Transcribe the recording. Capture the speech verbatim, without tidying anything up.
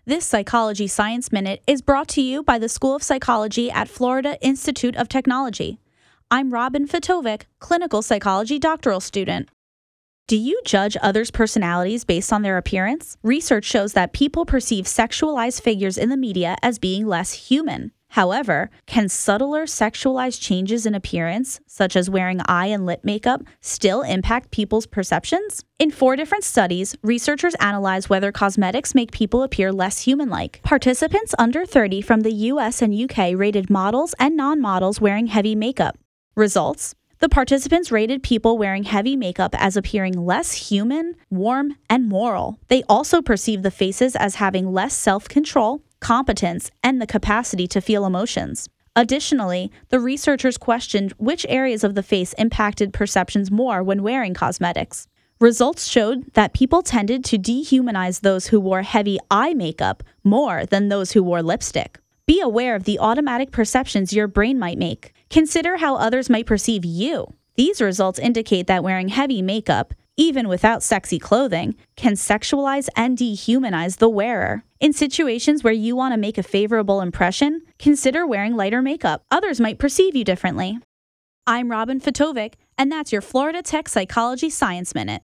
This Psychology Science Minute is brought to you by the School of Psychology at Florida Institute of Technology. I'm Robin Fitovic, clinical psychology doctoral student. Do you judge others' personalities based on their appearance? Research shows that people perceive sexualized figures in the media as being less human. However, can subtler sexualized changes in appearance, such as wearing eye and lip makeup, still impact people's perceptions? In four different studies, researchers analyzed whether cosmetics make people appear less human-like. Participants under thirty from the U S and U K rated models and non-models wearing heavy makeup. Results: the participants rated people wearing heavy makeup as appearing less human, warm, and moral. They also perceived the faces as having less self-control, competence, and the capacity to feel emotions. Additionally, the researchers questioned which areas of the face impacted perceptions more when wearing cosmetics. Results showed that people tended to dehumanize those who wore heavy eye makeup more than those who wore lipstick. Be aware of the automatic perceptions your brain might make. Consider how others might perceive you. These results indicate that wearing heavy makeup, even without sexy clothing, can sexualize and dehumanize the wearer. In situations where you want to make a favorable impression, consider wearing lighter makeup. Others might perceive you differently. I'm Robin Fitovic, and that's your Florida Tech Psychology Science Minute.